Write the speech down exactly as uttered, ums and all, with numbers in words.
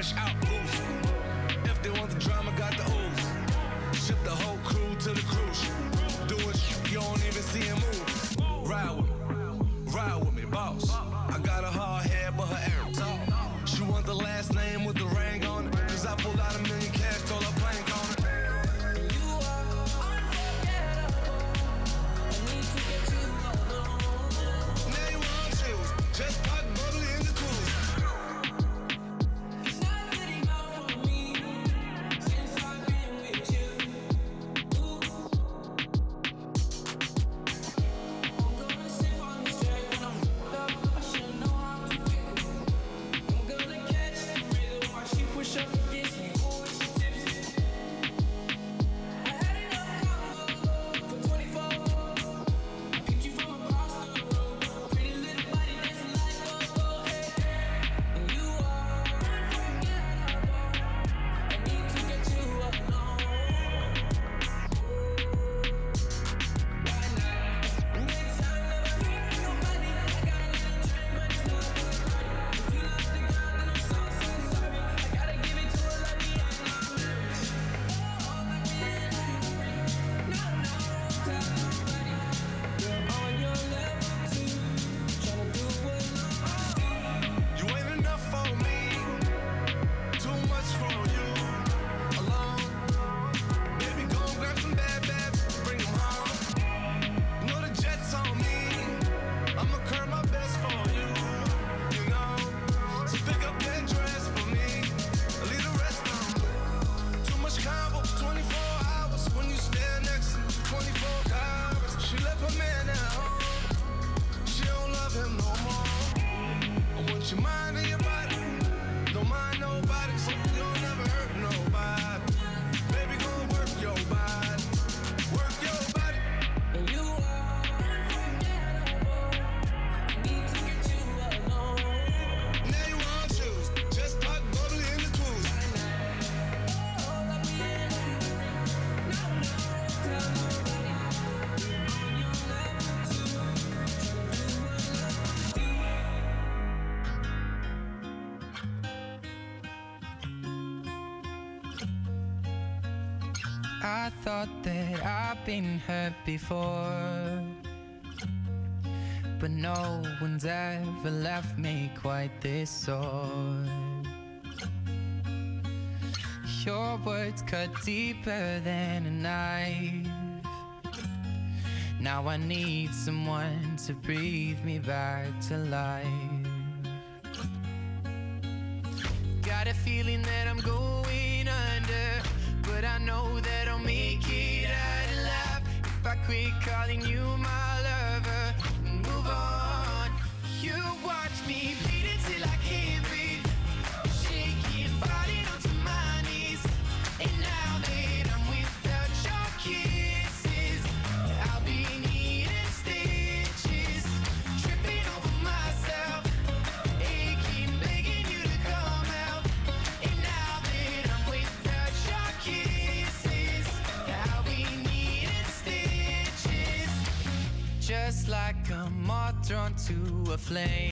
fresh out booze. If they want the drama, got the ooze. Ship the whole crew to the cruise. Doing shit you don't even see him move. Ride with me, ride with me, boss. I got a hard head, but her air tall. She want the last name with the ring on it. Cause I pulled out a million cash, told her plank on it. Just pop bubbly in the cruise. It's not good enough for me since I've been with you. Ooh. I'm gonna sip on this track when I'm up. I should know how to pick it. I'm gonna catch the rhythm while she push up against me. Ooh, she tipsy. I had enough combo for twenty-four. I picked you from across the road. Pretty little body. I thought that I've been hurt before, but no one's ever left me quite this sore. Your words cut deeper than a knife. Now I need someone to breathe me back to life. Got a feeling that I'm going under, but I know that I'll make it out alive if I quit calling you my lover and move on. You watch me bleed until I can't breathe, shaking, falling onto my knees. And now that I'm without your kisses, I'll be needing stitches, tripping over myself, aching, begging you to come out. And now that I'm without your kisses, I'll be needing stitches, just like a moth drawn to a flame.